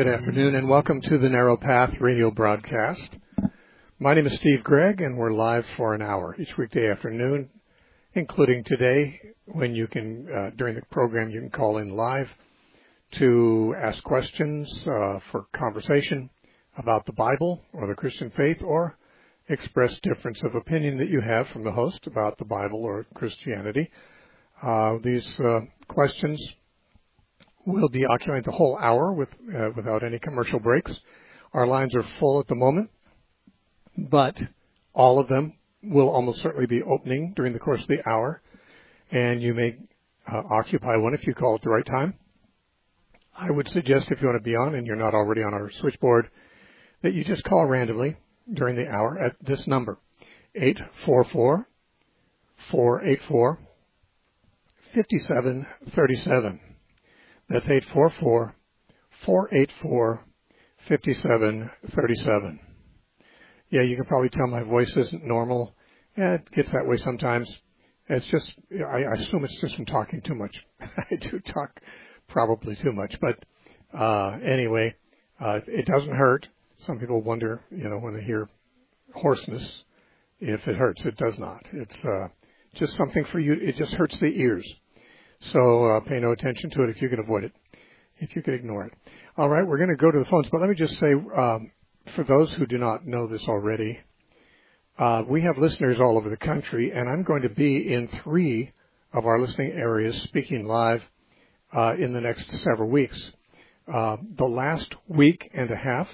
good afternoon, and welcome to the Narrow Path radio broadcast. My name is Steve Gregg, and we're live for an hour each weekday afternoon, including today, when you can, during the program, you can call in live to ask questions for conversation about the Bible or the Christian faith, or express difference of opinion that you have from the host about the Bible or Christianity. These questions will be occupying the whole hour without any commercial breaks. Our lines are full at the moment, but all of them will almost certainly be opening during the course of the hour, and you may occupy one if you call at the right time. I would suggest, if you want to be on and you're not already on our switchboard, that you just call randomly during the hour at this number, 844-484-5737. That's 844-484-5737. Yeah, you can probably tell my voice isn't normal. Yeah, it gets that way sometimes. It's just, I assume it's just from talking too much. I do talk probably too much. But anyway, it doesn't hurt. Some people wonder, when they hear hoarseness, if it hurts. It does not. It's just something for you. It just hurts the ears. So pay no attention to it if you can avoid it, if you can ignore it. All right, we're going to go to the phones. But let me just say, for those who do not know this already, we have listeners all over the country, and I'm going to be in 3 of our listening areas speaking live in the next several weeks. The last week and a half,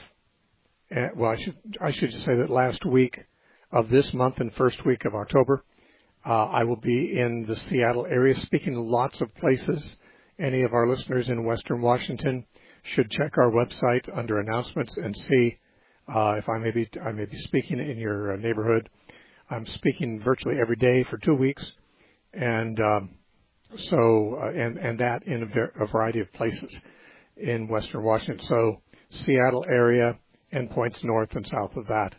I should say that last week of this month and first week of October, I will be in the Seattle area speaking to lots of places. Any of our listeners in Western Washington should check our website under announcements and see if I may be speaking in your neighborhood. I'm speaking virtually every day for 2 weeks, and that in a variety of places in Western Washington. So Seattle area and points north and south of that.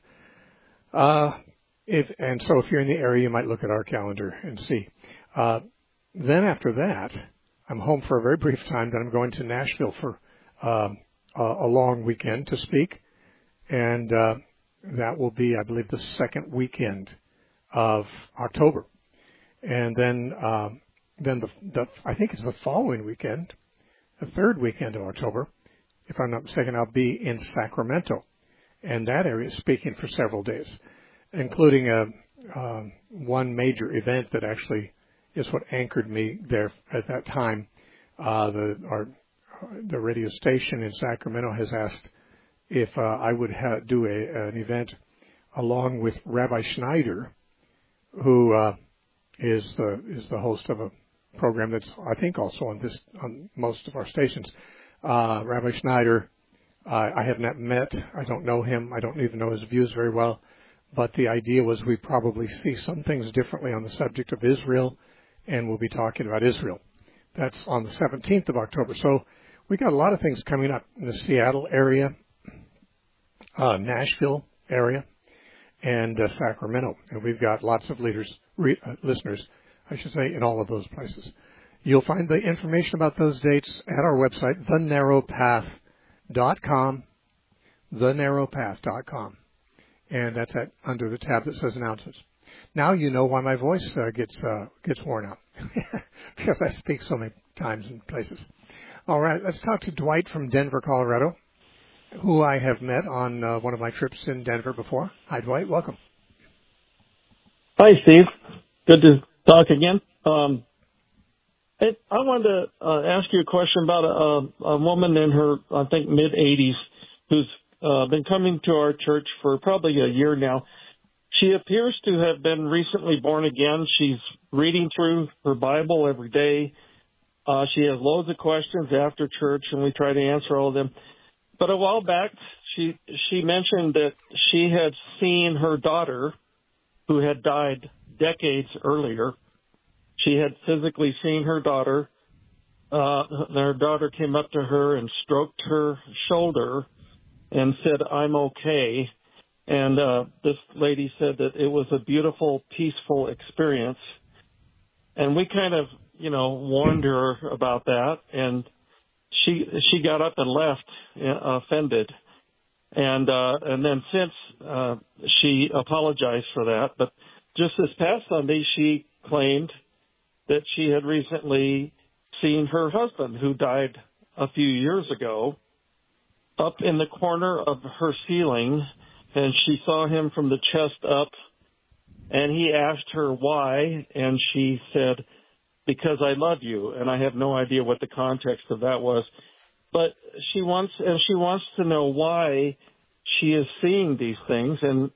If you're in the area, you might look at our calendar and see. Then after that, I'm home for a very brief time. Then I'm going to Nashville for a long weekend to speak, and that will be, I believe, the second weekend of October. And then I think it's the following weekend, the third weekend of October, if I'm not mistaken, I'll be in Sacramento, and that area is speaking for several days, including one major event that actually is what anchored me there at that time. The radio station in Sacramento has asked if I would do an event along with Rabbi Schneider, who is the host of a program that's, I think, also on most of our stations. Rabbi Schneider, I have not met. I don't know him. I don't even know his views very well. But the idea was we probably see some things differently on the subject of Israel, and we'll be talking about Israel. That's on the 17th of October. So we got a lot of things coming up in the Seattle area, Nashville area, and Sacramento. And we've got lots of listeners, I should say, in all of those places. You'll find the information about those dates at our website, thenarrowpath.com, thenarrowpath.com. And that's under the tab that says announcements. Now you know why my voice gets worn out, because I speak so many times and places. All right, let's talk to Dwight from Denver, Colorado, who I have met on one of my trips in Denver before. Hi, Dwight. Welcome. Hi, Steve. Good to talk again. I wanted to ask you a question about a woman in her, I think, mid-80s who's been coming to our church for probably a year now. She appears to have been recently born again. She's reading through her Bible every day. She has loads of questions after church, and we try to answer all of them. But a while back, she mentioned that she had seen her daughter, who had died decades earlier. She had physically seen her daughter. Her daughter came up to her and stroked her shoulder and said, "I'm okay." And this lady said that it was a beautiful, peaceful experience. And we kind of, warned her about that. And she got up and left, offended, and then since she apologized for that. But just this past Sunday, she claimed that she had recently seen her husband, who died a few years ago, up in the corner of her ceiling, and she saw him from the chest up, and he asked her why, and she said, "Because I love you," and I have no idea what the context of that was. But she wants to know why she is seeing these things, and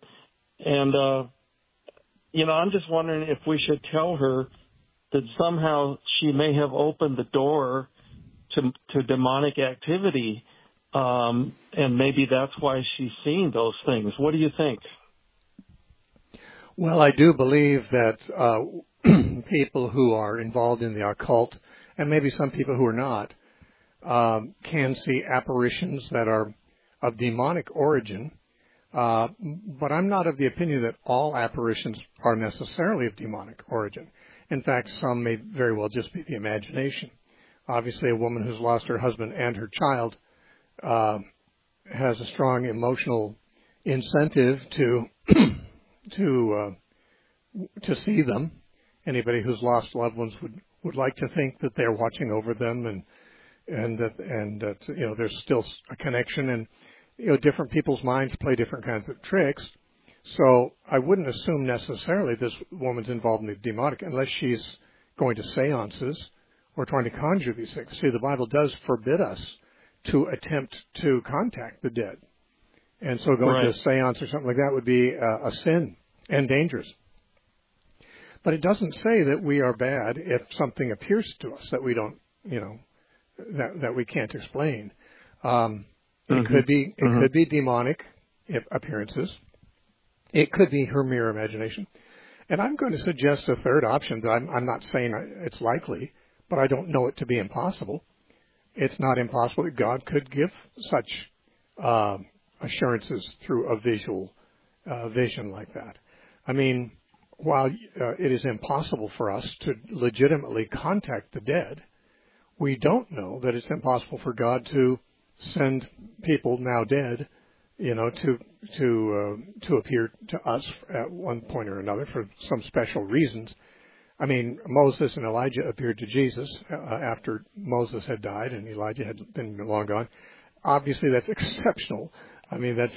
I'm just wondering if we should tell her that somehow she may have opened the door to demonic activity, and maybe that's why she's seeing those things. What do you think? Well, I do believe that people who are involved in the occult, and maybe some people who are not, can see apparitions that are of demonic origin. But I'm not of the opinion that all apparitions are necessarily of demonic origin. In fact, some may very well just be the imagination. Obviously, a woman who's lost her husband and her child has a strong emotional incentive to to see them. Anybody who's lost loved ones would like to think that they're watching over them, and that there's still a connection, and different people's minds play different kinds of tricks. So I wouldn't assume necessarily this woman's involved in the demonic unless she's going to seances or trying to conjure these things. See, the Bible does forbid us to attempt to contact the dead. And so going to a seance or something like that would be a sin and dangerous. But it doesn't say that we are bad if something appears to us that we don't, that we can't explain. It could be demonic appearances. It could be her mere imagination. And I'm going to suggest a third option that I'm not saying it's likely, but I don't know it to be impossible. It's not impossible that God could give such assurances through a visual vision like that. I mean, while it is impossible for us to legitimately contact the dead, we don't know that it's impossible for God to send people now dead, to appear to us at one point or another for some special reasons. I mean, Moses and Elijah appeared to Jesus after Moses had died and Elijah had been long gone. Obviously, that's exceptional. I mean, that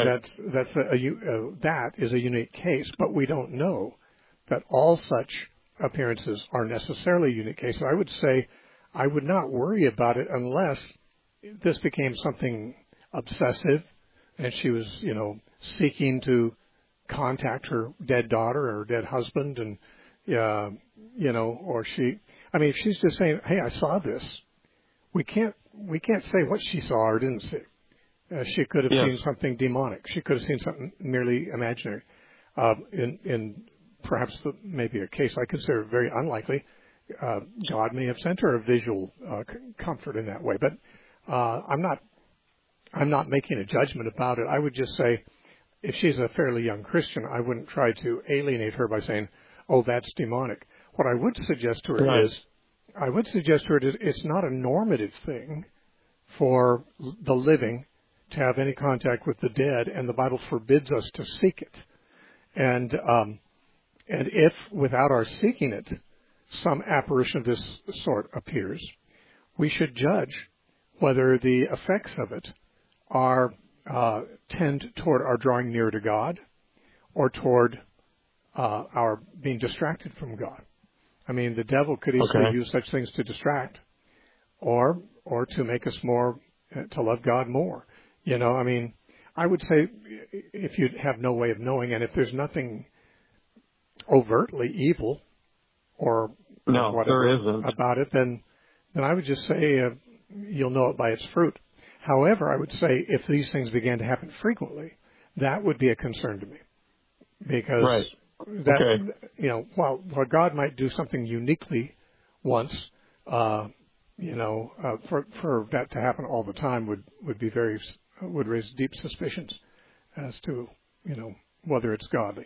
is a unique case, but we don't know that all such appearances are necessarily unique cases. I would say I would not worry about it unless this became something obsessive and she was, seeking to contact her dead daughter or dead husband, and or if she's just saying, "Hey, I saw this," we can't say what she saw or didn't see. She could have seen something demonic. She could have seen something merely imaginary. In perhaps maybe a case I consider very unlikely, God may have sent her a visual comfort in that way. But I'm not making a judgment about it. I would just say, if she's a fairly young Christian, I wouldn't try to alienate her by saying, "Oh, that's demonic." What I would suggest to her is, it's not a normative thing for the living to have any contact with the dead, and the Bible forbids us to seek it. And if, without our seeking it, some apparition of this sort appears, we should judge whether the effects of it tend toward our drawing near to God or toward our being distracted from God. I mean, the devil could easily use such things to distract or to make us to love God more. I would say if you have no way of knowing, and if there's nothing overtly evil or whatever about it, then I would just say you'll know it by its fruit. However, I would say if these things began to happen frequently, that would be a concern to me, because while God might do something uniquely once, for that to happen all the time would raise deep suspicions as to whether it's godly.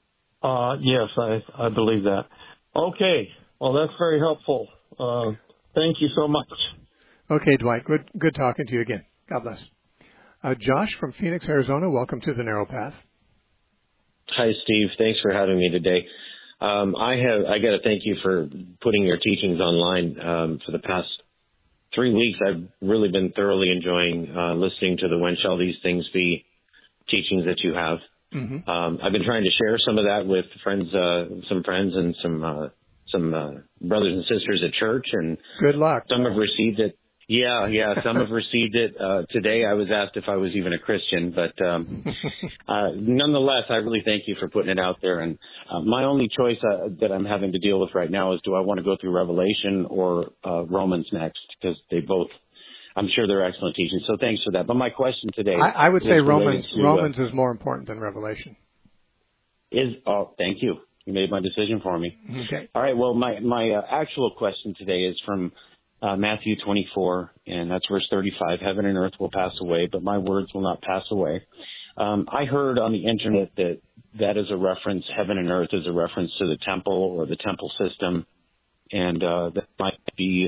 Yes, I believe that. Okay, well, that's very helpful. Thank you so much. Okay, Dwight. Good talking to you again. God bless. Josh from Phoenix, Arizona. Welcome to the Narrow Path. Hi, Steve. Thanks for having me today. I got to thank you for putting your teachings online for the past 3 weeks. I've really been thoroughly enjoying listening to the When Shall These Things Be teachings that you have. Mm-hmm. I've been trying to share some of that with some friends and some brothers and sisters at church, and good luck. Some have received it. Yeah. Some have received it. Today I was asked if I was even a Christian, but nonetheless, I really thank you for putting it out there. And my only choice that I'm having to deal with right now is, do I want to go through Revelation or Romans next? Because they both, I'm sure they're excellent teachings. So thanks for that. But my question today, I would say Romans is more important than Revelation. Thank you. You made my decision for me. Okay. All right. Well, my actual question today is from Matthew 24, and that's verse 35. Heaven and earth will pass away, but my words will not pass away. I heard on the internet that is a reference, heaven and earth is a reference to the temple or the temple system, and that might be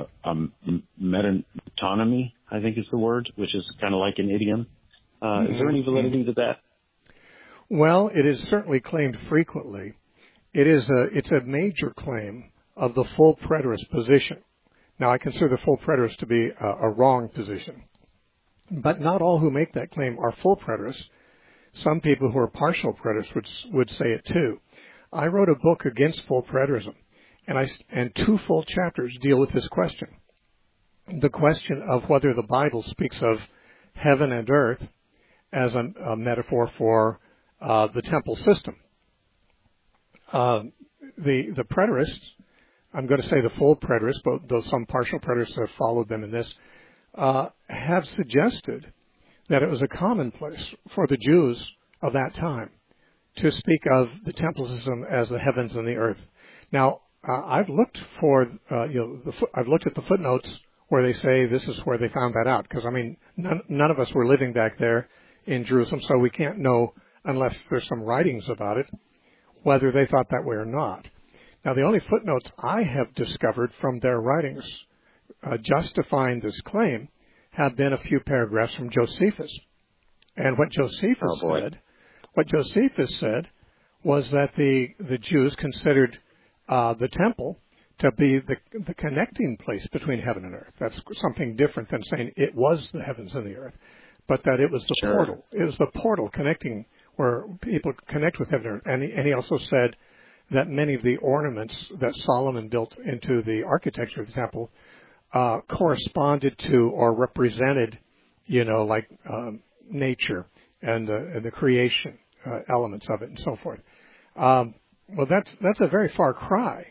metonymy, I think is the word, which is kind of like an idiom. Is there any validity to that? Well, it is certainly claimed frequently. It's a major claim of the full preterist position. Now, I consider the full preterists to be a wrong position. But not all who make that claim are full preterists. Some people who are partial preterists would say it too. I wrote a book against full preterism, and 2 full chapters deal with this question. The question of whether the Bible speaks of heaven and earth as a metaphor for the temple system. The preterists, I'm going to say the full preterists, but though some partial preterists have followed them in this, have suggested that it was a commonplace for the Jews of that time to speak of the temple system as the heavens and the earth. Now, I've looked for, I've looked at the footnotes where they say this is where they found that out, because none of us were living back there in Jerusalem, so we can't know unless there's some writings about it whether they thought that way or not. Now, the only footnotes I have discovered from their writings justifying this claim have been a few paragraphs from Josephus. And what Josephus said was that the Jews considered the temple to be the connecting place between heaven and earth. That's something different than saying it was the heavens and the earth, but that it was the portal. It was the portal connecting where people connect with heaven and earth. And he also said that many of the ornaments that Solomon built into the architecture of the temple corresponded to or represented, nature and the creation elements of it and so forth. Well, that's a very far cry.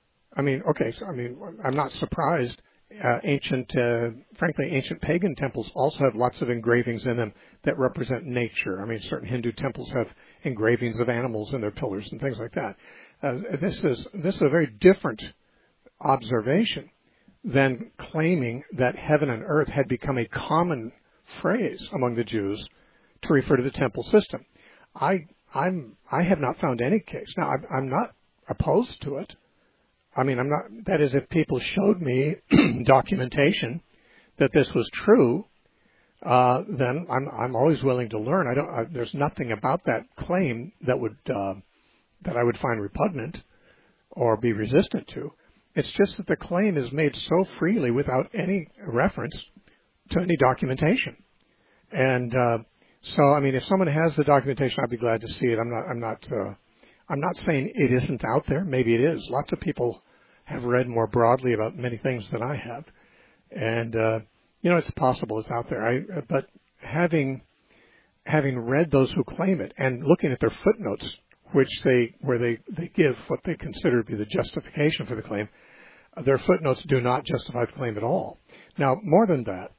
I'm not surprised. Frankly, ancient pagan temples also have lots of engravings in them that represent nature. Certain Hindu temples have engravings of animals in their pillars and things like that. This is a very different observation than claiming that heaven and earth had become a common phrase among the Jews to refer to the temple system. I have not found any case. Now, I'm not opposed to it. I'm not. That is, if people showed me documentation that this was true, then I'm always willing to learn. There's nothing about that claim that I would find repugnant or be resistant to. It's just that the claim is made so freely without any reference to any documentation. And so, if someone has the documentation, I'd be glad to see it. I'm not saying it isn't out there. Maybe it is. Lots of people have read more broadly about many things than I have, and it's possible it's out there. But having read those who claim it and looking at their footnotes, where they give what they consider to be the justification for the claim, their footnotes do not justify the claim at all. Now, more than that,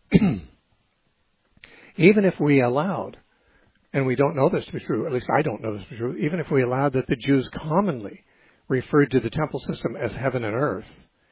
even if we allowed, and we don't know this to be true, at least I don't know this to be true, even if we allowed that the Jews commonly referred to the temple system as heaven and earth,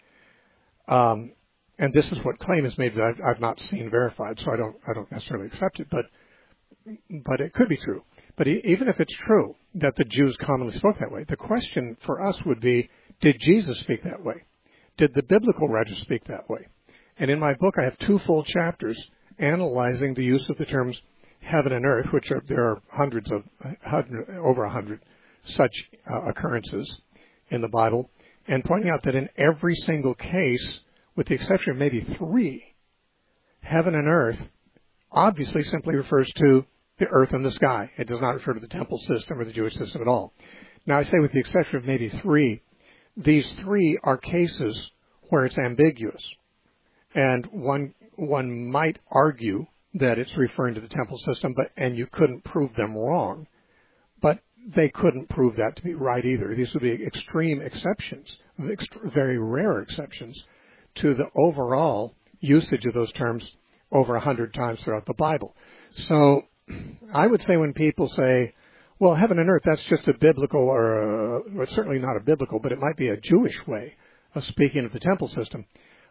and this is what claim is made that I've not seen verified, so I don't necessarily accept it, but it could be true. But even if it's true that the Jews commonly spoke that way, the question for us would be, did Jesus speak that way? did the biblical writers speak that way? And in my book, I have 2 full chapters analyzing the use of the terms heaven and earth, which there are over 100 such occurrences in the Bible, and pointing out that in every single case, with the exception of maybe 3, heaven and earth obviously simply refers to the earth and the sky. It does not refer to the temple system or the Jewish system at all. Now, I say with the exception of maybe 3, these 3 are cases where it's ambiguous. And one might argue that it's referring to the temple system, and you couldn't prove them wrong. But they couldn't prove that to be right either. These would be extreme exceptions, very rare exceptions to the overall usage of those terms over 100 times throughout the Bible. So I would say when people say, well, heaven and earth, that's just a biblical or certainly not a biblical, but it might be a Jewish way of speaking of the temple system.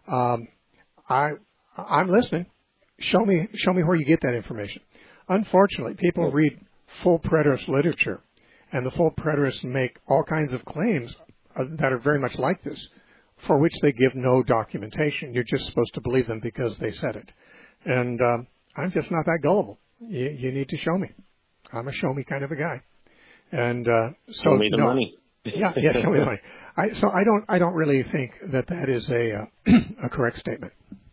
I'm listening. Show me where you get that information. Unfortunately, people read full preterist literature, and the full preterists make all kinds of claims that are very much like this, for which they give no documentation. You're just supposed to believe them because they said it. And I'm just not that gullible. You need to show me. I'm a show me kind of a guy. And so show me the money. Yeah, show me the money. I don't really think that is a correct statement.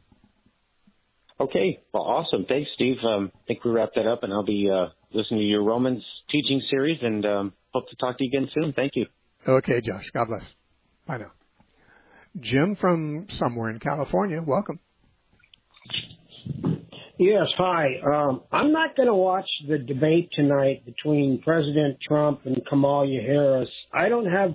Okay, well, awesome. Thanks, Steve. I think we wrapped that up, and I'll be listening to your Romans teaching series, and hope to talk to you again soon. Thank you. Okay, Josh. God bless. Bye now. Jim from somewhere in California, welcome. Yes, hi. I'm not going to watch the debate tonight between President Trump and Kamala Harris. I don't have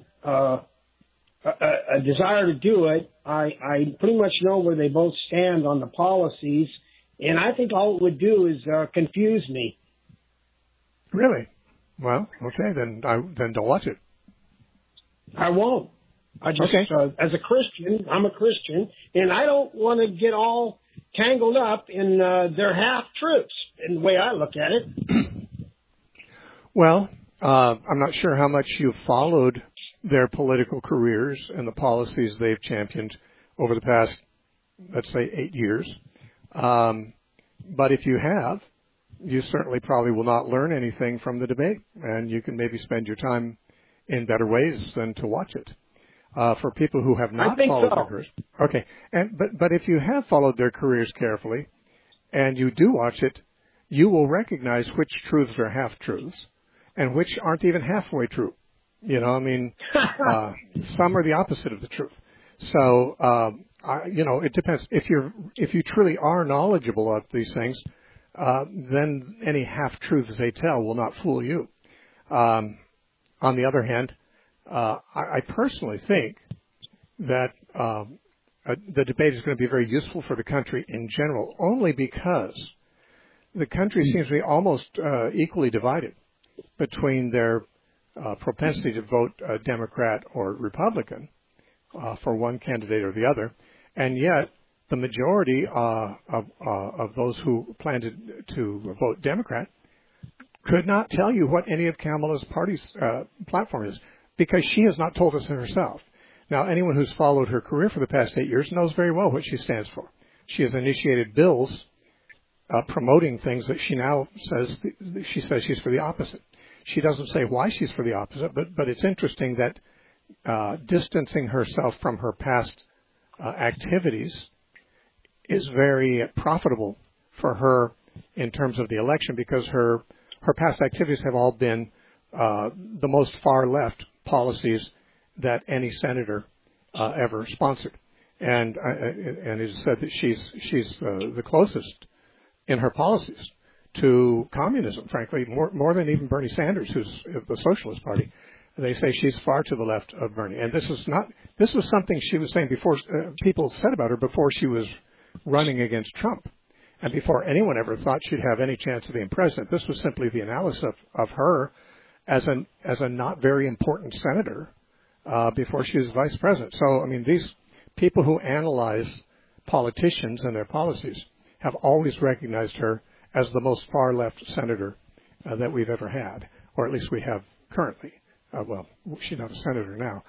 a desire to do it. I pretty much know where they both stand on the policies, and I think all it would do is confuse me. Really? Well, okay, then don't watch it. I won't. I just, okay. As a Christian, I'm a Christian, and I don't want to get all tangled up in their half-truths, in the way I look at it. Well, I'm not sure how much you've followed their political careers and the policies they've championed over the past, let's say, 8 years. But if you have, you certainly probably will not learn anything from the debate, and you can maybe spend your time in better ways than to watch it. For people who have not followed their careers. Okay. But if you have followed their careers carefully and you do watch it, you will recognize which truths are half-truths and which aren't even halfway true. You know, I mean, some are the opposite of the truth. So, it depends. If you truly are knowledgeable of these things, then any half-truths they tell will not fool you. On the other hand, I personally think that the debate is going to be very useful for the country in general, only because the country seems to be almost equally divided between their propensity to vote Democrat or Republican for one candidate or the other, and yet the majority of those who plan to vote Democrat could not tell you what any of Kamala's party's platform is, because she has not told us herself. Now, anyone who's followed her career for the past 8 years knows very well what she stands for. She has initiated bills promoting things that she now says she's for the opposite. She doesn't say why she's for the opposite, but it's interesting that distancing herself from her past activities is very profitable for her in terms of the election, because her past activities have all been the most far left policies that any senator ever sponsored, and it is said that she's the closest in her policies to communism, frankly, more than even Bernie Sanders, who's of the Socialist Party. They say she's far to the left of Bernie, and this was something she was saying before people said about her before she was running against Trump, and before anyone ever thought she'd have any chance of being president. This was simply the analysis of her as a not very important senator before she was vice president. So, I mean, these people who analyze politicians and their policies have always recognized her as the most far left senator that we've ever had, or at least we have currently. Well, she's not a senator now,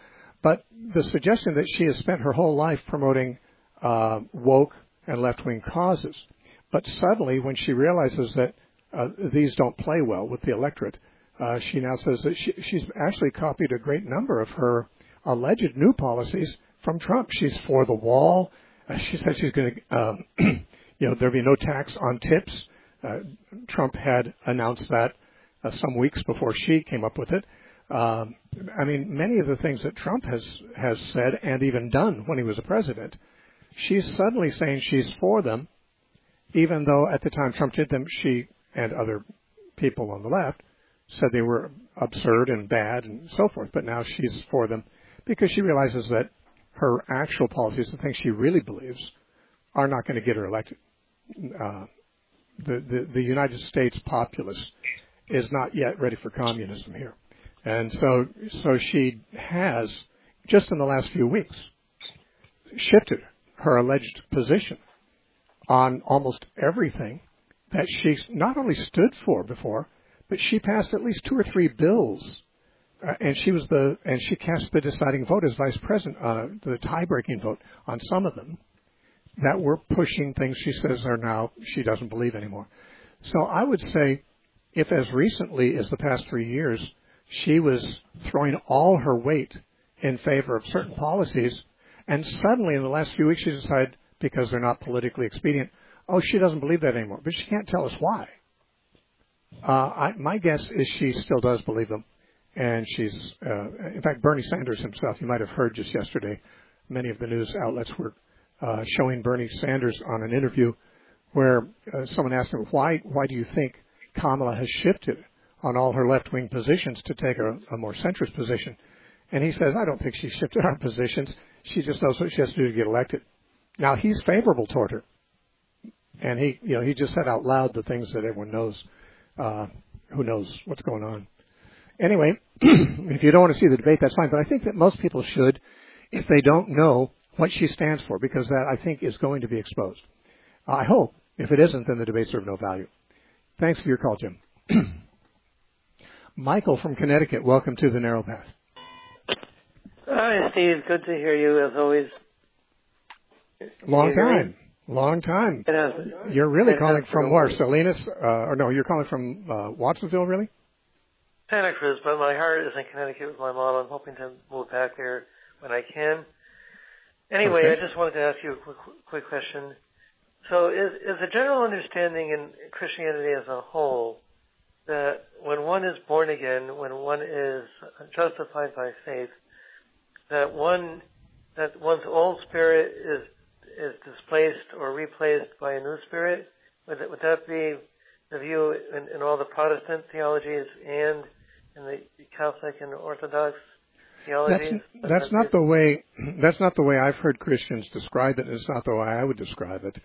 But the suggestion that she has spent her whole life promoting woke and left-wing causes, but suddenly when she realizes that these don't play well with the electorate, she now says that she's actually copied a great number of her alleged new policies from Trump. She's for the wall. She said she's going to, there'll be no tax on tips. Trump had announced that some weeks before she came up with it. Many of the things that Trump has said and even done when he was a president, she's suddenly saying she's for them, even though at the time Trump did them, she and other people on the left said they were absurd and bad and so forth. But now she's for them because she realizes that her actual policies, the things she really believes, are not going to get her elected. The United States populace is not yet ready for communism here. And so she has, just in the last few weeks, shifted her alleged position on almost everything that she not only stood for before, but she passed at least 2 or 3 bills, and she cast the deciding vote as vice president, the tie-breaking vote on some of them that were pushing things she says are now she doesn't believe anymore. So I would say, if as recently as the past 3 years she was throwing all her weight in favor of certain policies, and suddenly in the last few weeks she decided, because they're not politically expedient, she doesn't believe that anymore. But she can't tell us why. My guess is she still does believe them. And she's, in fact, Bernie Sanders himself, you might have heard just yesterday, many of the news outlets were showing Bernie Sanders on an interview where someone asked him, why do you think Kamala has shifted on all her left-wing positions to take a more centrist position? And he says, I don't think she shifted our positions. She just knows what she has to do to get elected. Now, he's favorable toward her. And he just said out loud the things that everyone knows, who knows what's going on. Anyway, if you don't want to see the debate, that's fine. But I think that most people should, if they don't know what she stands for, because that, I think, is going to be exposed. I hope. If it isn't, then the debates are of no value. Thanks for your call, Jim. Michael from Connecticut, welcome to the Narrow Path. Hi, Steve. Good to hear you, as always. Long time. You're really calling from where? Salinas? You're calling from Watsonville, really? Santa Cruz, but my heart is in Connecticut with my mom. I'm hoping to move back there when I can. Anyway, okay. I just wanted to ask you a quick question. So is the general understanding in Christianity as a whole that when one is born again, when one is justified by faith, that one's old spirit is displaced or replaced by a new spirit? Would that be the view in all the Protestant theologies and in the Catholic and Orthodox theologies? That's not the way I've heard Christians describe it. It's not the way I would describe it.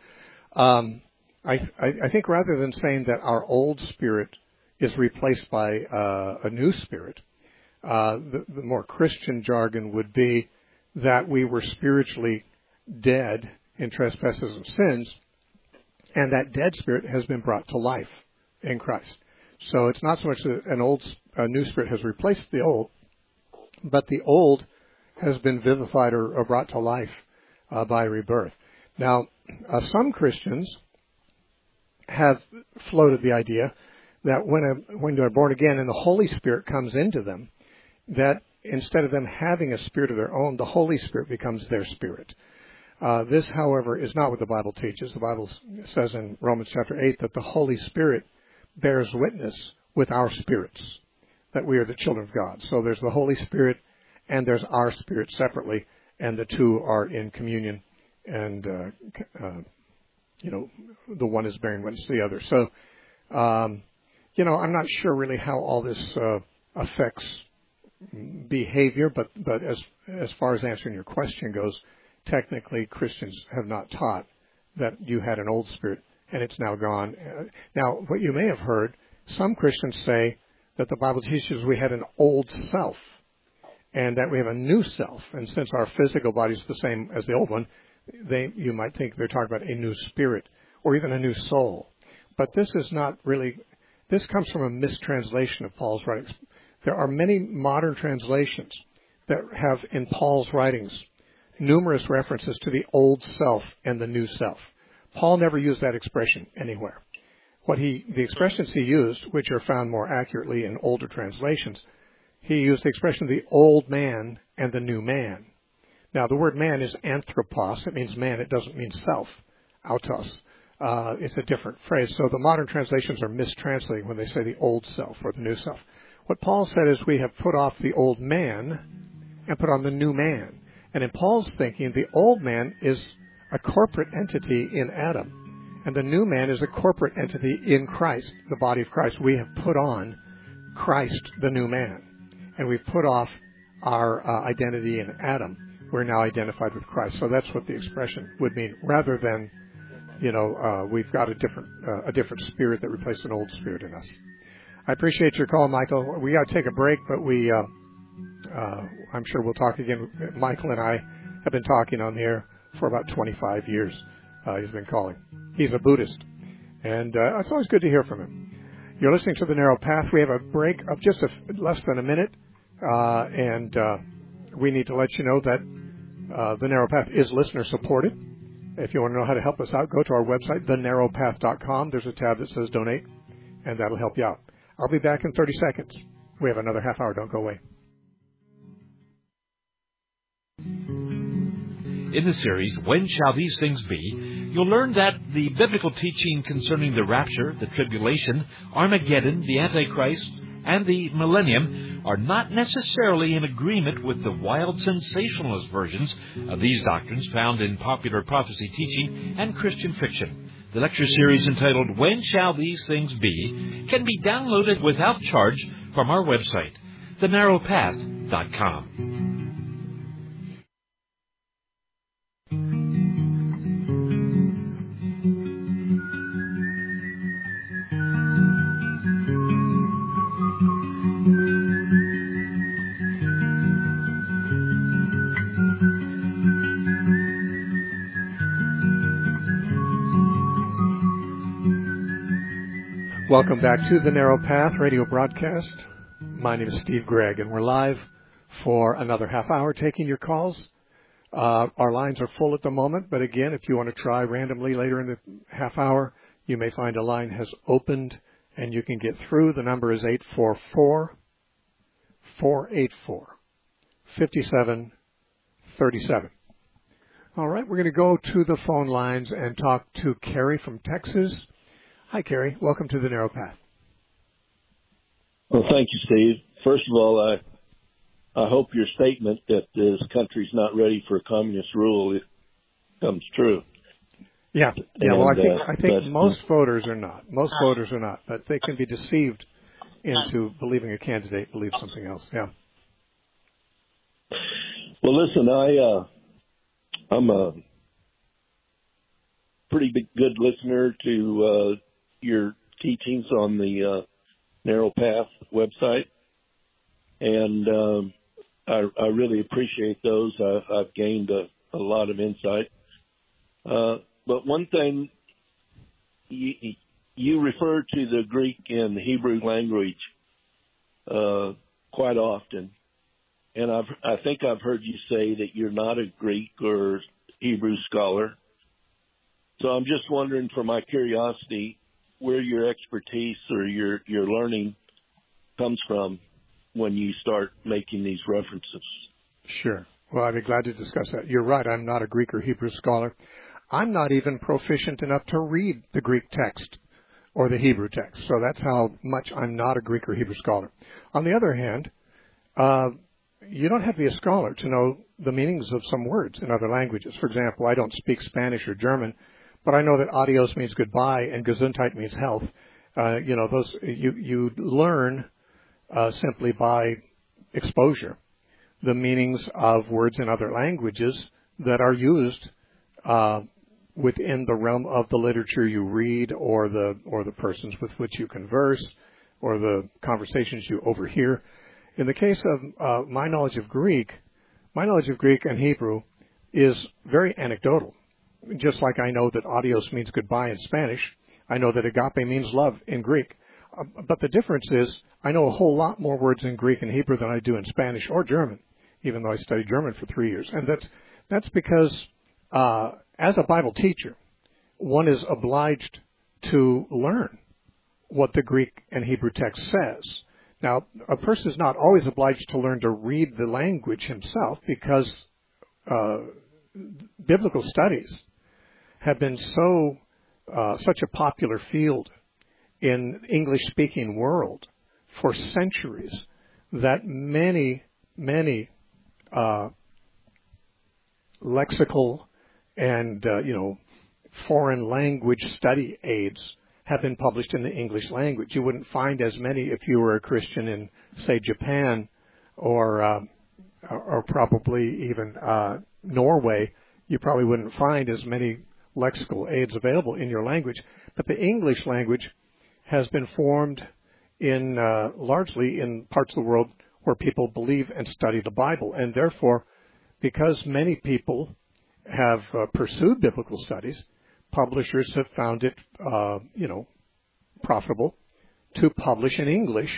I think rather than saying that our old spirit is replaced by a new spirit, the more Christian jargon would be that we were spiritually dead in trespasses and sins, and that dead spirit has been brought to life in Christ. So it's not so much that a new spirit has replaced the old, but the old has been vivified or brought to life by rebirth. Now, some Christians have floated the idea that when they're born again and the Holy Spirit comes into them, that instead of them having a spirit of their own, the Holy Spirit becomes their spirit. This, however, is not what the Bible teaches. The Bible says in Romans chapter 8 that the Holy Spirit bears witness with our spirits that we are the children of God. So there's the Holy Spirit and there's our spirit separately, and the two are in communion, and the one is bearing witness to the other. So, I'm not sure really how all this affects behavior, but as far as answering your question goes, technically Christians have not taught that you had an old spirit and it's now gone. Now, what you may have heard, some Christians say that the Bible teaches we had an old self and that we have a new self. And since our physical body is the same as the old one, you might think they're talking about a new spirit or even a new soul. But this is not really, this comes from a mistranslation of Paul's writings. There are many modern translations that have in Paul's writings numerous references to the old self and the new self. Paul never used that expression anywhere. The expressions he used, which are found more accurately in older translations, he used the expression the old man and the new man. Now, the word man is anthropos. It means man. It doesn't mean self, autos. It's a different phrase. So the modern translations are mistranslating when they say the old self or the new self. What Paul said is we have put off the old man and put on the new man. And in Paul's thinking, the old man is a corporate entity in Adam, and the new man is a corporate entity in Christ, the body of Christ. We have put on Christ, the new man, and we've put off our identity in Adam. We're now identified with Christ. So that's what the expression would mean, rather than, we've got a different spirit that replaced an old spirit in us. I appreciate your call, Michael. We got to take a break, but I'm sure we'll talk again. Michael and I have been talking on the air for about 25 years. He's been calling. He's a Buddhist, and it's always good to hear from him. You're listening to The Narrow Path. We have a break of just less than a minute, and we need to let you know that The Narrow Path is listener-supported. If you want to know how to help us out, go to our website, thenarrowpath.com. There's a tab that says Donate, and that'll help you out. I'll be back in 30 seconds. We have another half hour. Don't go away. In the series, When Shall These Things Be?, you'll learn that the biblical teaching concerning the rapture, the tribulation, Armageddon, the Antichrist, and the millennium are not necessarily in agreement with the wild sensationalist versions of these doctrines found in popular prophecy teaching and Christian fiction. The lecture series entitled When Shall These Things Be? Can be downloaded without charge from our website, thenarrowpath.com. Welcome back to the Narrow Path radio broadcast. My name is Steve Gregg, and we're live for another half hour taking your calls. Our lines are full at the moment, but again, if you want to try randomly later in the half hour, you may find a line has opened and you can get through. The number is 844-484-5737. All right, we're going to go to the phone lines and talk to Carrie from Texas. Hi, Carrie. Welcome to the Narrow Path. Well, thank you, Steve. First of all, I hope your statement that this country's not ready for communist rule comes true. Yeah. Well, I think most voters are not. Most voters are not, but they can be deceived into believing a candidate believes something else. Yeah. Well, listen, I'm a pretty good listener to your teachings on the Narrow Path website, and I really appreciate those. I've gained a lot of insight. But one thing, you refer to the Greek and the Hebrew language quite often, and I think I've heard you say that you're not a Greek or Hebrew scholar. So I'm just wondering, for my curiosity, where your expertise or your learning comes from when you start making these references. Sure. Well, I'd be glad to discuss that. You're right. I'm not a Greek or Hebrew scholar. I'm not even proficient enough to read the Greek text or the Hebrew text. So that's how much I'm not a Greek or Hebrew scholar. On the other hand, you don't have to be a scholar to know the meanings of some words in other languages. For example, I don't speak Spanish or German, but I know that adios means goodbye and Gesundheit means health. Those you learn simply by exposure the meanings of words in other languages that are used within the realm of the literature you read, or the persons with which you converse, or the conversations you overhear. In the case of my knowledge of Greek and Hebrew is very anecdotal. Just like I know that adios means goodbye in Spanish, I know that agape means love in Greek. But the difference is I know a whole lot more words in Greek and Hebrew than I do in Spanish or German. even though I studied German for 3 years. And that's because as a Bible teacher, one is obliged to learn what the Greek and Hebrew text says. Now, a person is not always obliged to learn to read the language himself, because biblical studies have been such a popular field in English-speaking world for centuries that many lexical and foreign language study aids have been published in the English language. You wouldn't find as many if you were a Christian in, say, Japan or probably even Norway. You probably wouldn't find as many lexical aids available in your language. But the English language has been formed in largely in parts of the world where people believe and study the Bible, and therefore, because many people have pursued biblical studies, publishers have found it, profitable to publish in English,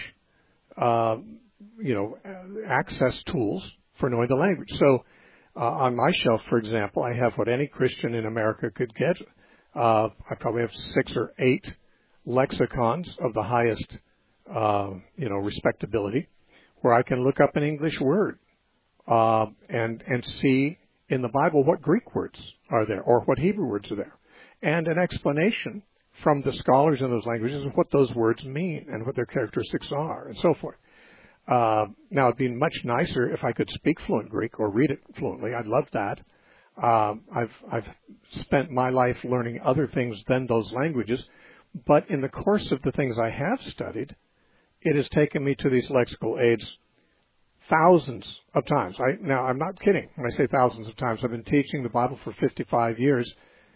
access tools for knowing the language. So, on my shelf, for example, I have what any Christian in America could get. I probably have 6 or 8 lexicons of the highest, respectability, where I can look up an English word and see in the Bible what Greek words are there or what Hebrew words are there, and an explanation from the scholars in those languages of what those words mean and what their characteristics are and so forth. Now, it'd be much nicer if I could speak fluent Greek or read it fluently. I'd love that. I've spent my life learning other things than those languages, but in the course of the things I have studied, it has taken me to these lexical aids thousands of times. Now, I'm not kidding when I say thousands of times. I've been teaching the Bible for 55 years.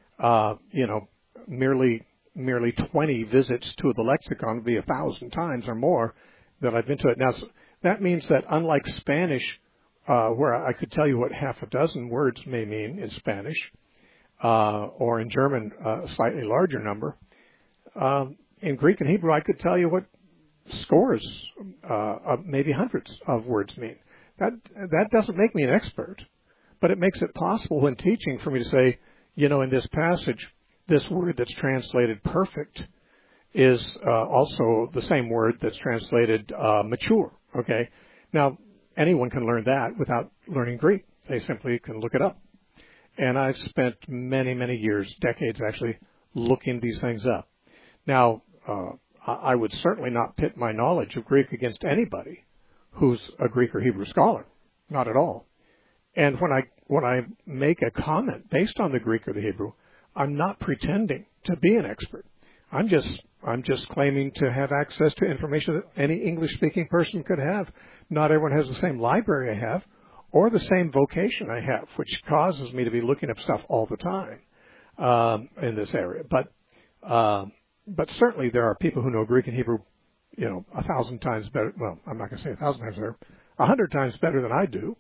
Merely 20 visits to the lexicon would be 1,000 times or more that I've been to it. Now, that means that unlike Spanish, where I could tell you what half a dozen words may mean in Spanish, or in German, a slightly larger number, in Greek and Hebrew, I could tell you what scores, maybe hundreds of words mean. That doesn't make me an expert, but it makes it possible when teaching for me to say, in this passage, this word that's translated perfect is also the same word that's translated mature. Okay? Now, anyone can learn that without learning Greek. They simply can look it up. And I've spent many, many years, decades actually, looking these things up. Now, I would certainly not pit my knowledge of Greek against anybody who's a Greek or Hebrew scholar. Not at all. And when I make a comment based on the Greek or the Hebrew, I'm not pretending to be an expert. I'm just claiming to have access to information that any English-speaking person could have. Not everyone has the same library I have or the same vocation I have, which causes me to be looking up stuff all the time in this area. But certainly there are people who know Greek and Hebrew, 1,000 times better. Well, I'm not going to say 1,000 times better, 100 times better than I do.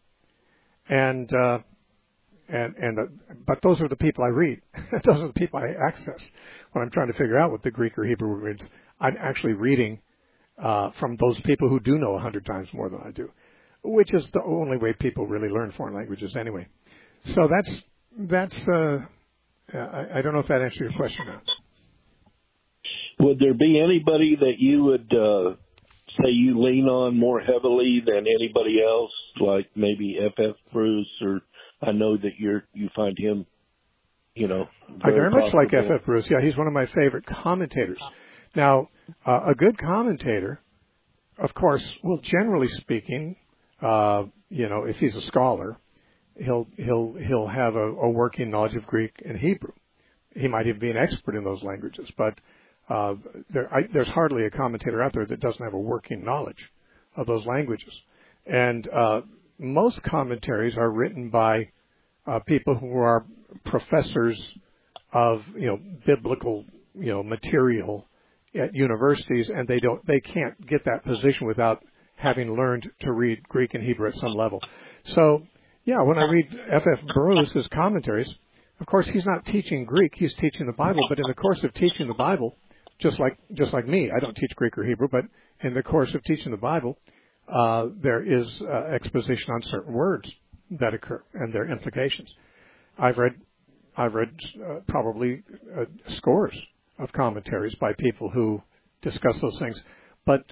But those are the people I read. Those are the people I access when I'm trying to figure out what the Greek or Hebrew means. I'm actually reading from those people who do know 100 times more than I do, which is the only way people really learn foreign languages anyway. So that's. I don't know if that answers your question or not. Would there be anybody that you would say you lean on more heavily than anybody else, like maybe F.F. Bruce, or I know that you find him, I very much like F.F. Bruce. Yeah, he's one of my favorite commentators. Now, a good commentator, of course, well, generally speaking, if he's a scholar, he'll have a working knowledge of Greek and Hebrew. He might even be an expert in those languages, but there's hardly a commentator out there that doesn't have a working knowledge of those languages. And most commentaries are written by people who are professors of biblical material at universities, and they can't get that position without having learned to read Greek and Hebrew at some level. So yeah, when I read F.F. Bruce's commentaries, of course he's not teaching Greek, he's teaching the Bible, but in the course of teaching the Bible, just like me, I don't teach Greek or Hebrew, but in the course of teaching the Bible, there is exposition on certain words that occur and their implications. I've read probably scores of commentaries by people who discuss those things, but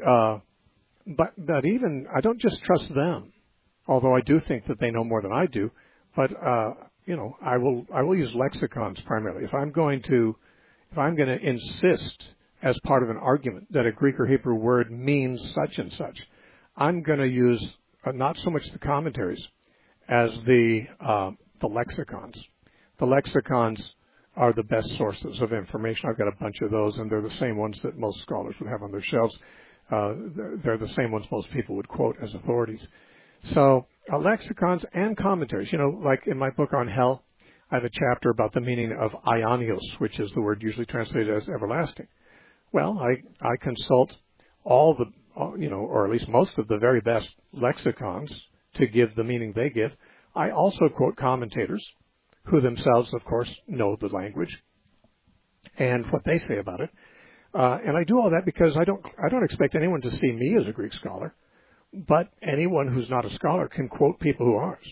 even I don't just trust them, although I do think that they know more than I do. But I will use lexicons primarily if I'm going to insist as part of an argument that a Greek or Hebrew word means such and such. I'm going to use not so much the commentaries as the lexicons. The lexicons are the best sources of information. I've got a bunch of those, and they're the same ones that most scholars would have on their shelves. They're the same ones most people would quote as authorities. So lexicons and commentaries. Like in my book on hell, I have a chapter about the meaning of aionios, which is the word usually translated as everlasting. Well, I consult all the, or at least most of the very best lexicons to give the meaning they give. I also quote commentators who themselves, of course, know the language and what they say about it. And I do all that because I don't expect anyone to see me as a Greek scholar, but anyone who's not a scholar can quote people who are.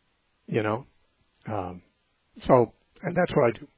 So, and that's what I do.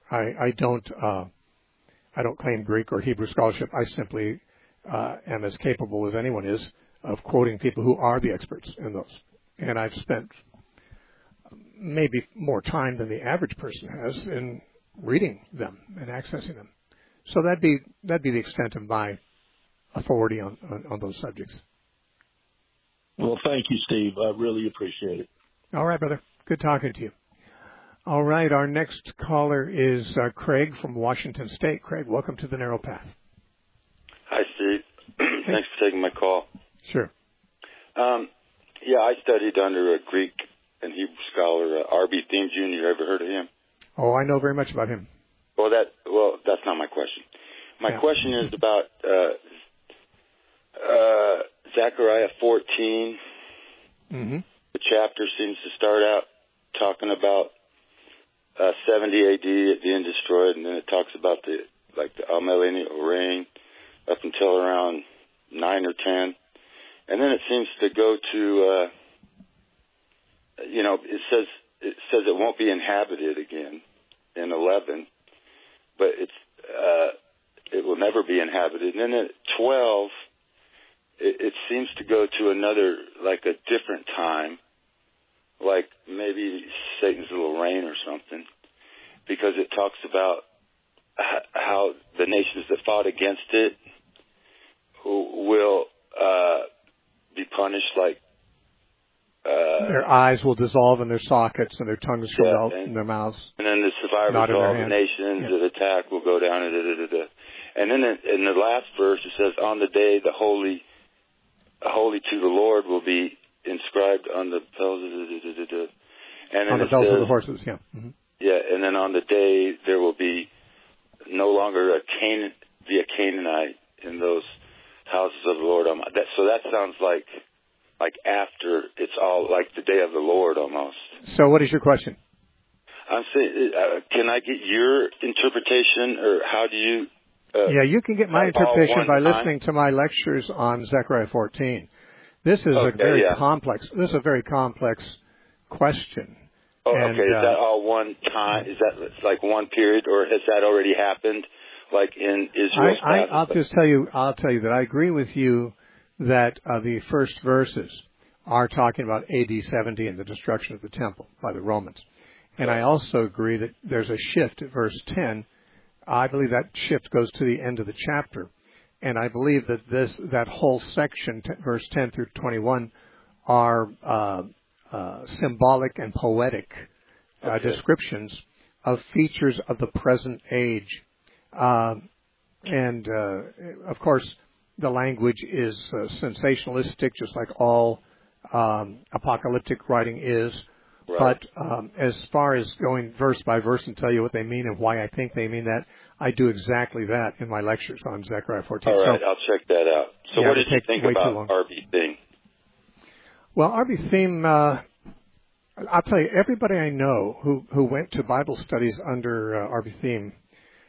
I don't claim Greek or Hebrew scholarship. I simply am as capable as anyone is of quoting people who are the experts in those. And I've spent maybe more time than the average person has in reading them and accessing them. So that'd be the extent of my authority on those subjects. Well, thank you, Steve. I really appreciate it. All right, brother. Good talking to you. All right, our next caller is Craig from Washington State. Craig, welcome to the Narrow Path. Hi, Steve. Thanks for taking my call. Sure. I studied under a Greek and Hebrew scholar, R.B. Thieme Jr. Ever heard of him? Oh, I know very much about him. Well, that's not my question. My question is about Zechariah 14. Mm-hmm. The chapter seems to start out talking about 70 A.D. being destroyed, and then it talks about the millennial reign up until around 9 or 10, and then it seems to go to it says it won't be inhabited again in 11, but it will never be inhabited. And then at 12, it seems to go to another, like a different time, like maybe Satan's little reign or something, because it talks about how the nations that fought against it will be punished, like their eyes will dissolve in their sockets and their tongues will melt in their mouths. And then the survivors of all the nations that attack will go down. And then in the last verse it says, on the day the holy to the Lord will be inscribed on the bells. And then on the bells of the horses, yeah. Mm-hmm. Yeah, and then on the day there will be no longer a Canaanite in those houses of the Lord. So that sounds like after it's all like the day of the Lord almost. So what is your question? I'm saying, can I get your interpretation, or how do you? You can get my interpretation by listening to my lectures on Zechariah 14. This is a very complex. This is a very complex question. Oh, and, okay. Is that all one time? Is that like one period, or has that already happened, like in Israel's past? I'll tell you that I agree with you that the first verses are talking about AD 70 and the destruction of the temple by the Romans. And I also agree that there's a shift at verse 10. I believe that shift goes to the end of the chapter. And I believe that that whole section, verse 10 through 21, are symbolic and poetic descriptions of features of the present age. And of course, the language is sensationalistic, just like all apocalyptic writing is. Right. But as far as going verse by verse and tell you what they mean and why I think they mean that, I do exactly that in my lectures on Zechariah 14. All right, I'll check that out. So what did you think about R.B. Thieme? Well, R.B. Thieme, I'll tell you, everybody I know who went to Bible studies under R.B. Thieme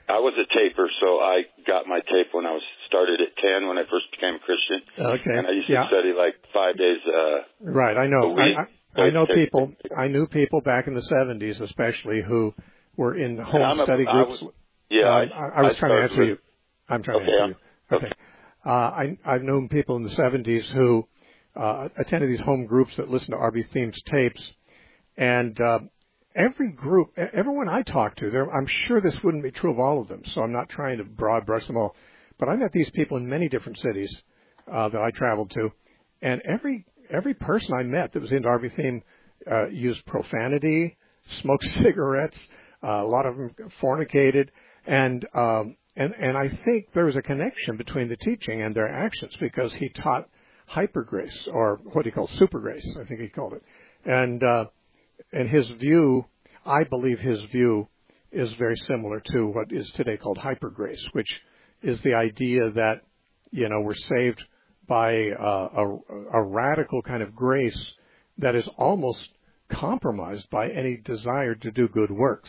I was a taper, so I got my tape when I started at 10 when I first became a Christian. Okay. And I used to study like 5 days right, I know. a week. I know people. I knew people back in the 70s, especially, who were in home study groups. I was trying to answer you. I'm trying to answer you. Okay. I've known people in the 70s who attended these home groups that listened to R.B. Thiem's tapes, and everyone I talked to, I'm sure this wouldn't be true of all of them, so I'm not trying to broad brush them all, but I met these people in many different cities that I traveled to, and every person I met that was into R.B. Thiem used profanity, smoked cigarettes, a lot of them fornicated, and I think there was a connection between the teaching and their actions, because he taught hyper grace, or what he called super grace, I think he called it. And his view, I believe his view is very similar to what is today called hyper grace, which is the idea that, we're saved by a radical kind of grace that is almost compromised by any desire to do good works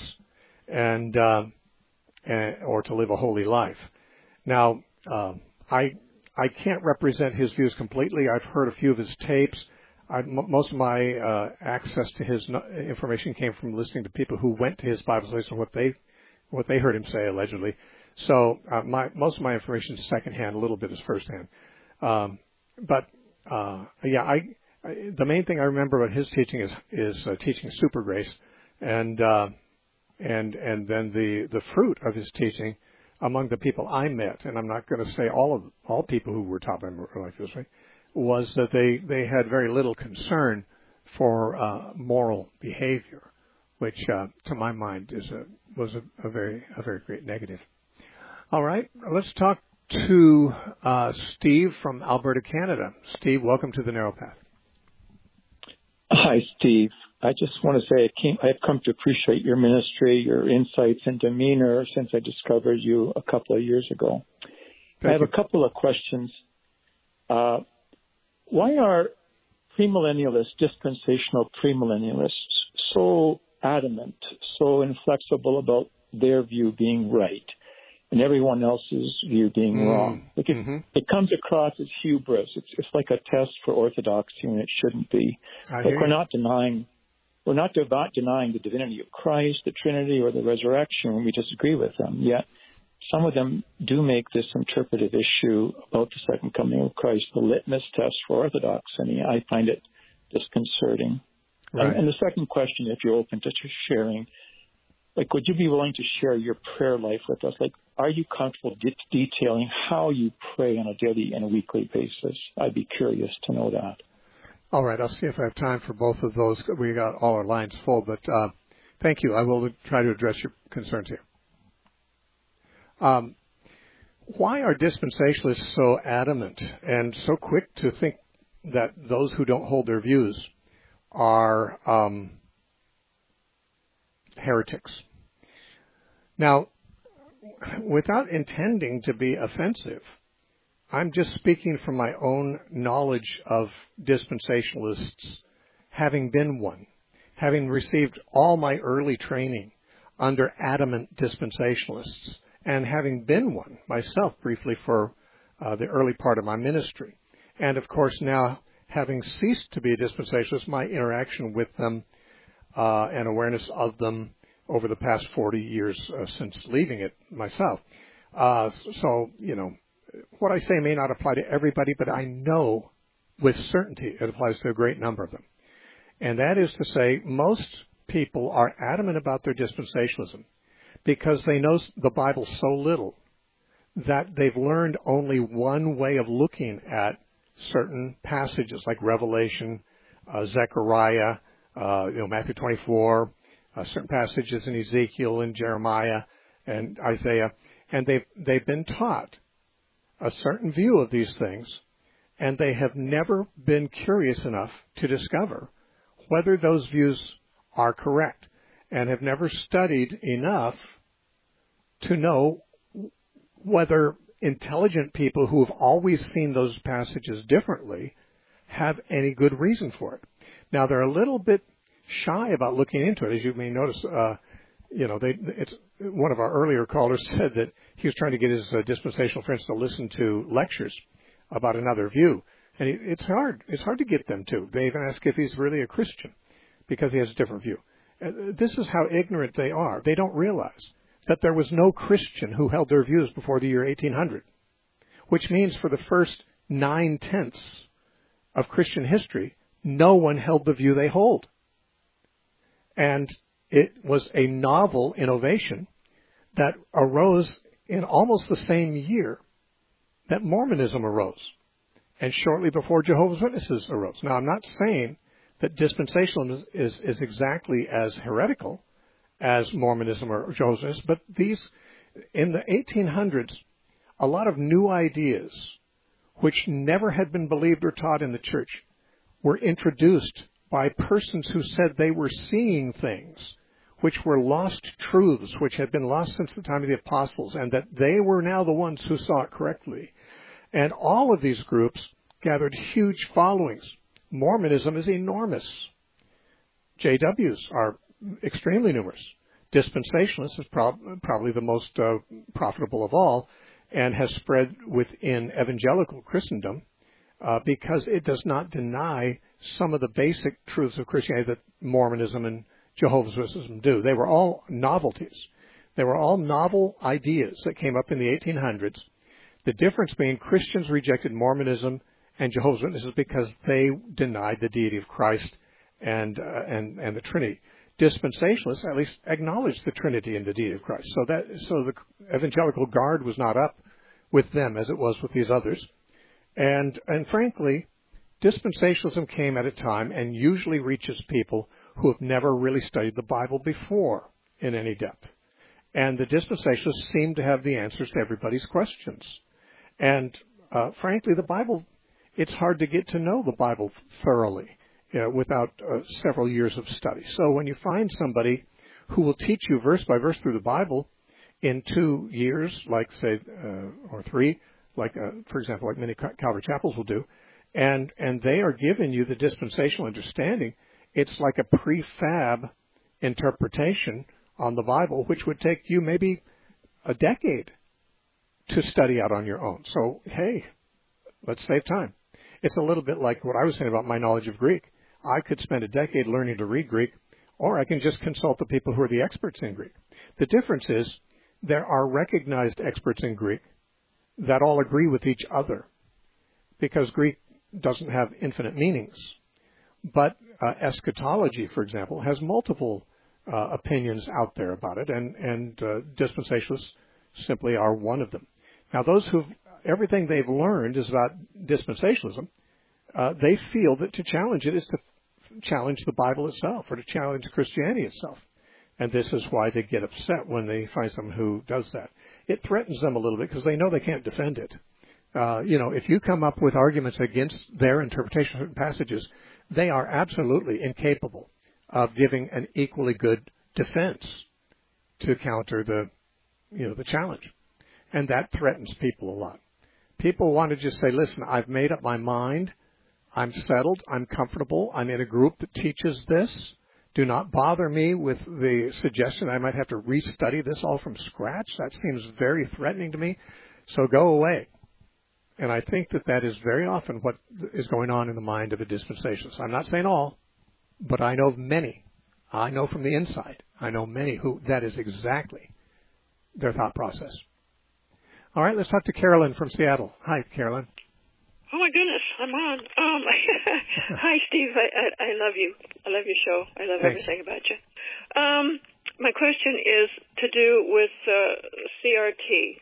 or to live a holy life. Now, I can't represent his views completely. I've heard a few of his tapes. Most of my access to his information came from listening to people who went to his Bible studies and what they heard him say allegedly. So most of my information is secondhand, a little bit is firsthand. The main thing I remember about his teaching is teaching super grace, and then the fruit of his teaching among the people I met, and I'm not going to say all people who were taught by him were like this, right, was that they had very little concern for moral behavior, which to my mind was a very great negative. All right, let's talk to Steve from Alberta, Canada. Steve, welcome to the Narrow Path. Hi, Steve. I just want to say I've come to appreciate your ministry, your insights and demeanor since I discovered you a couple of years ago. I have a couple of questions. Why are premillennialists, dispensational premillennialists, so adamant, so inflexible about their view being right and everyone else's view being wrong? It comes across as hubris. It's like a test for orthodoxy, and it shouldn't be. We're not denying the divinity of Christ, the Trinity, or the resurrection when we disagree with them. Yet some of them do make this interpretive issue about the second coming of Christ the litmus test for orthodoxy. I find it disconcerting. Right. And the second question, if you're open to sharing, would you be willing to share your prayer life with us? Are you comfortable detailing how you pray on a daily and a weekly basis? I'd be curious to know that. All right, I'll see if I have time for both of those. We got all our lines full, but thank you. I will try to address your concerns here. Why are dispensationalists so adamant and so quick to think that those who don't hold their views are heretics? Now, without intending to be offensive, I'm just speaking from my own knowledge of dispensationalists, having been one, having received all my early training under adamant dispensationalists, and having been one myself briefly for the early part of my ministry. And, of course, now having ceased to be a dispensationalist, my interaction with them and awareness of them over the past 40 years since leaving it myself. What I say may not apply to everybody, but I know with certainty it applies to a great number of them. And that is to say, most people are adamant about their dispensationalism because they know the Bible so little that they've learned only one way of looking at certain passages like Revelation, Zechariah, Matthew 24, certain passages in Ezekiel and Jeremiah and Isaiah, and they've been taught a certain view of these things, and they have never been curious enough to discover whether those views are correct, and have never studied enough to know whether intelligent people who have always seen those passages differently have any good reason for it. Now, they're a little bit shy about looking into it, as you may notice. It's one of our earlier callers said that he was trying to get his dispensational friends to listen to lectures about another view, and it's hard. It's hard to get them to. They even ask if he's really a Christian because he has a different view. This is how ignorant they are. They don't realize that there was no Christian who held their views before the year 1800, which means for the first 9/10 of Christian history, no one held the view they hold. And it was a novel innovation that arose in almost the same year that Mormonism arose, and shortly before Jehovah's Witnesses arose. Now, I'm not saying that dispensationalism is exactly as heretical as Mormonism or Jehovah's Witnesses, but in the 1800s, a lot of new ideas, which never had been believed or taught in the church, were introduced by persons who said they were seeing things which were lost truths, which had been lost since the time of the apostles, and that they were now the ones who saw it correctly. And all of these groups gathered huge followings. Mormonism is enormous. JWs are extremely numerous. Dispensationalists is probably the most profitable of all, and has spread within evangelical Christendom because it does not deny some of the basic truths of Christianity that Mormonism and Jehovah's Witnesses do. They were all novelties. They were all novel ideas that came up in the 1800s. The difference being Christians rejected Mormonism and Jehovah's Witnesses because they denied the deity of Christ and the Trinity. Dispensationalists at least acknowledged the Trinity and the deity of Christ. So the evangelical guard was not up with them as it was with these others. And frankly, dispensationalism came at a time and usually reaches people who have never really studied the Bible before in any depth. And the dispensationalists seem to have the answers to everybody's questions. And frankly, the Bible, it's hard to get to know the Bible thoroughly without several years of study. So when you find somebody who will teach you verse by verse through the Bible in 2 years, like say, or 3, like for example, like many Calvary chapels will do, and they are giving you the dispensational understanding, it's like a prefab interpretation on the Bible, which would take you maybe a decade to study out on your own. So, hey, let's save time. It's a little bit like what I was saying about my knowledge of Greek. I could spend a decade learning to read Greek, or I can just consult the people who are the experts in Greek. The difference is there are recognized experts in Greek that all agree with each other, because Greek doesn't have infinite meanings. But eschatology, for example, has multiple opinions out there about it, and dispensationalists simply are one of them. Now, those everything they've learned is about dispensationalism, they feel that to challenge it is to challenge the Bible itself or to challenge Christianity itself. And this is why they get upset when they find someone who does that. It threatens them a little bit because they know they can't defend it. If you come up with arguments against their interpretation of certain passages, they are absolutely incapable of giving an equally good defense to counter the challenge. And that threatens people a lot. People want to just say, listen, I've made up my mind. I'm settled. I'm comfortable. I'm in a group that teaches this. Do not bother me with the suggestion I might have to restudy this all from scratch. That seems very threatening to me. So go away. And I think that is very often what is going on in the mind of a dispensationalist. I'm not saying all, but I know of many. I know from the inside. I know many who that is exactly their thought process. All right, let's talk to Carolyn from Seattle. Hi, Carolyn. Oh, my goodness, I'm on. Hi, Steve. I love you. I love your show. I love everything about you. My question is to do with CRT.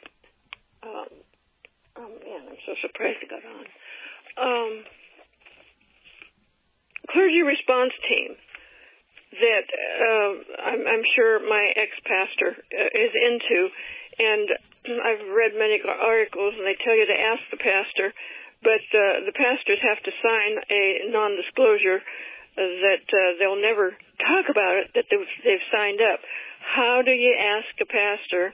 Man, I'm so surprised it got on. Clergy response team that I'm sure my ex-pastor is into, and I've read many articles, and they tell you to ask the pastor, but the pastors have to sign a non-disclosure that they'll never talk about it, that they've signed up. How do you ask a pastor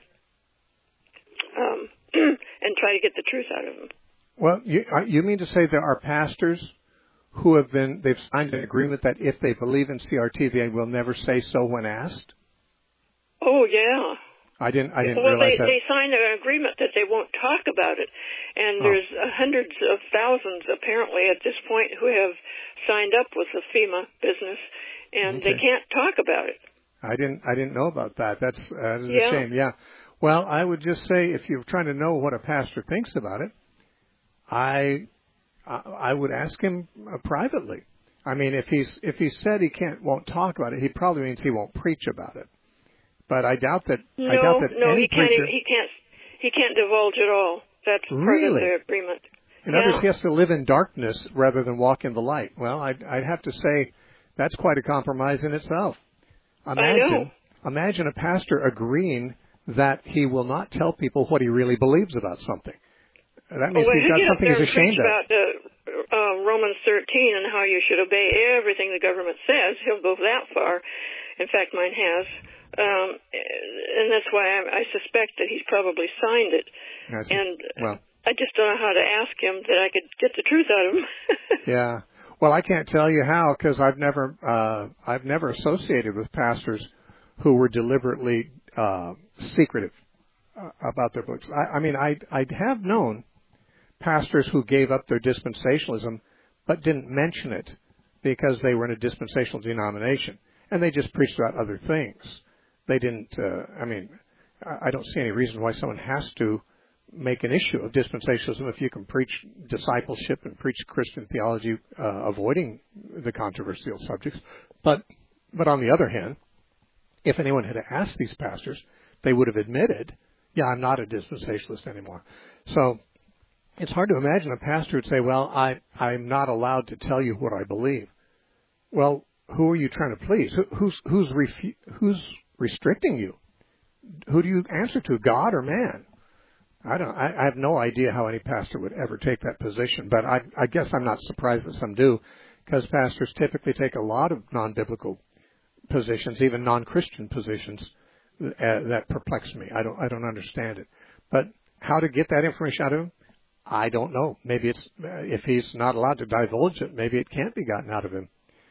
and try to get the truth out of them? Well, you mean to say there are pastors who they've signed an agreement that if they believe in CRT, they will never say so when asked? Oh, Oh, yeah. I didn't well, realize that. They signed an agreement that they won't talk about it. And there's hundreds of thousands, apparently, at this point, who have signed up with the FEMA business, and they can't talk about it. I didn't know about that. That is a shame. Yeah. Well, I would just say, if you're trying to know what a pastor thinks about it, I would ask him privately. I mean, if he said he won't talk about it, he probably means he won't preach about it. But I doubt that. No, any he preacher, he can't divulge at all. That's part of the agreement. In other words, he has to live in darkness rather than walk in the light. Well, I'd have to say that's quite a compromise in itself. Imagine a pastor agreeing that he will not tell people what he really believes about something. That means he's got something he's ashamed of. About Romans 13 and how you should obey everything the government says. He'll go that far. In fact, mine has. And that's why I suspect that he's probably signed it. I just don't know how to ask him that I could get the truth out of him. Yeah. Well, I can't tell you how, because I've never associated with pastors who were deliberately secretive about their books. I have known pastors who gave up their dispensationalism but didn't mention it because they were in a dispensational denomination, and they just preached about other things. They didn't. I don't see any reason why someone has to make an issue of dispensationalism if you can preach discipleship and preach Christian theology, avoiding the controversial subjects. But on the other hand, if anyone had asked these pastors, they would have admitted, yeah, I'm not a dispensationalist anymore. So it's hard to imagine a pastor would say, well, I'm not allowed to tell you what I believe. Well, who are you trying to please? Who's restricting you? Who do you answer to, God or man? I have no idea how any pastor would ever take that position, but I guess I'm not surprised that some do, because pastors typically take a lot of non-biblical positions, even non-Christian positions, that perplex me. I don't understand it. But how to get that information out of him, I don't know. Maybe it's if he's not allowed to divulge it, maybe it can't be gotten out of him.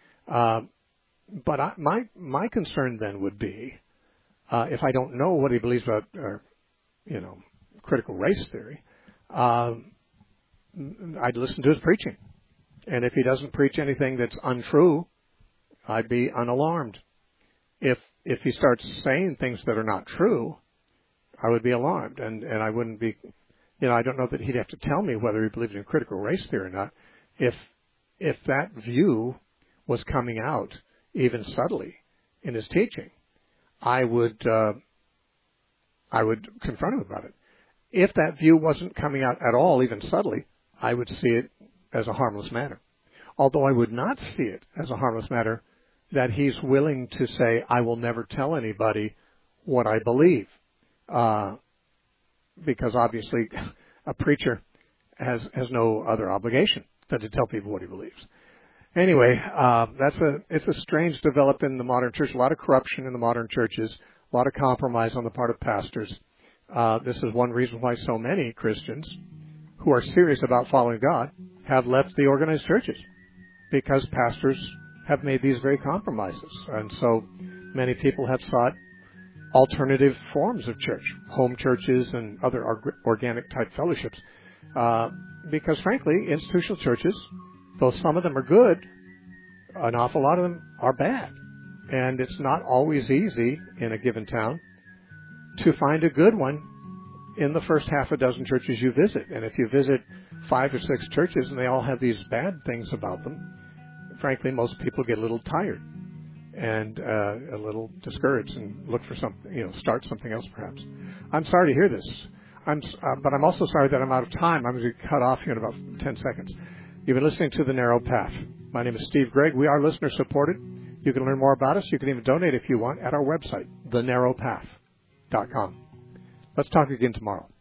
But my concern then would be if I don't know what he believes about, critical race theory, I'd listen to his preaching. And if he doesn't preach anything that's untrue, I'd be unalarmed. If he starts saying things that are not true, I would be alarmed. And I wouldn't be, I don't know that he'd have to tell me whether he believes in critical race theory or not. If that view was coming out, even subtly, in his teaching, I would confront him about it. If that view wasn't coming out at all, even subtly, I would see it as a harmless matter. Although I would not see it as a harmless matter that he's willing to say, I will never tell anybody what I believe. Because obviously a preacher has no other obligation than to tell people what he believes. Anyway, it's a strange development in the modern church. A lot of corruption in the modern churches, a lot of compromise on the part of pastors. This is one reason why so many Christians who are serious about following God have left the organized churches, because pastors have made these very compromises. And so many people have sought alternative forms of church, home churches and other organic type fellowships, because frankly, institutional churches, though some of them are good, an awful lot of them are bad. And it's not always easy in a given town to find a good one in the first half a dozen churches you visit. And if you visit 5 or 6 churches and they all have these bad things about them, frankly, most people get a little tired and a little discouraged and look for something, start something else perhaps. I'm sorry to hear this. But I'm also sorry that I'm out of time. I'm going to cut off here in about 10 seconds. You've been listening to The Narrow Path. My name is Steve Gregg. We are listener supported. You can learn more about us. You can even donate if you want at our website, thenarrowpath.com. Let's talk again tomorrow.